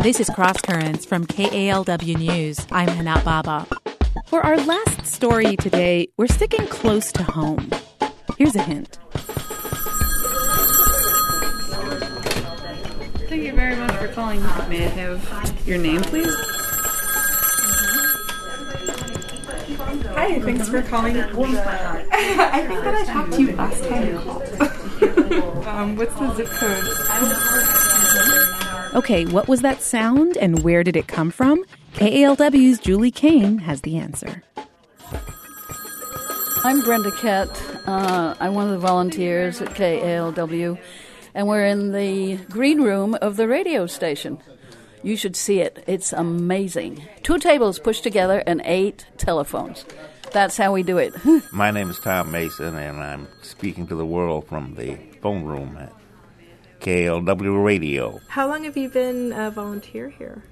This is Cross Currents from KALW News. I'm Hanat Baba. For our last story today, we're sticking close to home. Here's a hint. Thank you very much for calling. May I have your name, please? Hi, thanks for calling. I think that I talked to you last time you called. What's the zip code? Okay, what was that sound and where did it come from? KALW's Julie Kane has the answer. I'm Brenda Kett. I'm one of the volunteers at KALW, and we're in the green room of the radio station. You should see it. It's amazing. 2 tables pushed together and 8 telephones. That's how we do it. My name is Tom Mason, and I'm speaking to the world from the phone room at KALW Radio. How long have you been a volunteer here?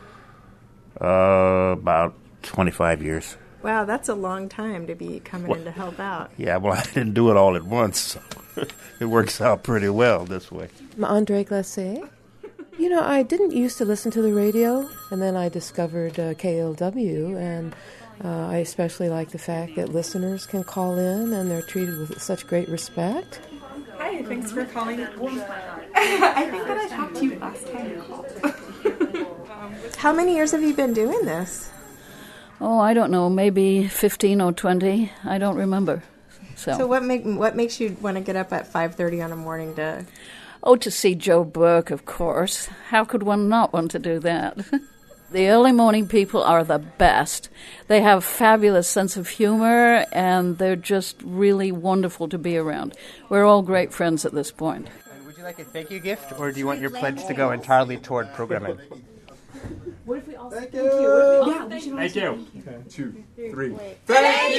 About 25 years. Wow, that's a long time to be coming in to help out. Yeah, well, I didn't do it all at once, so it works out pretty well this way. I'm Andre Glacé. You know, I didn't used to listen to the radio, and then I discovered KALW, and I especially like the fact that listeners can call in and they're treated with such great respect. Hi, thanks for calling. I think that I talked to you last time you called. How many years have you been doing this? Oh, I don't know, maybe 15 or 20. I don't remember. So what makes you want to get up at 5:30 on a morning to... Oh, to see Joe Burke, of course. How could one not want to do that? The early morning people are the best. They have fabulous sense of humor, and they're just really wonderful to be around. We're all great friends at this point. Would you like a thank you gift, or do you want your pledge to go entirely toward programming? What if we all thank you? Yeah, we should all thank you. Okay, 2, 3. Thank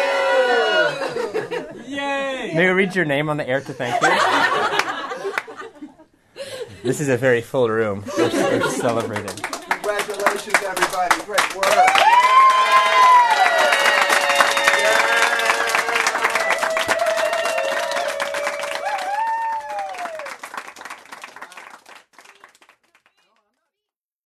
you! Yay! May we read your name on the air to thank you? This is a very full room. We're celebrating. Congratulations, everybody. Great work.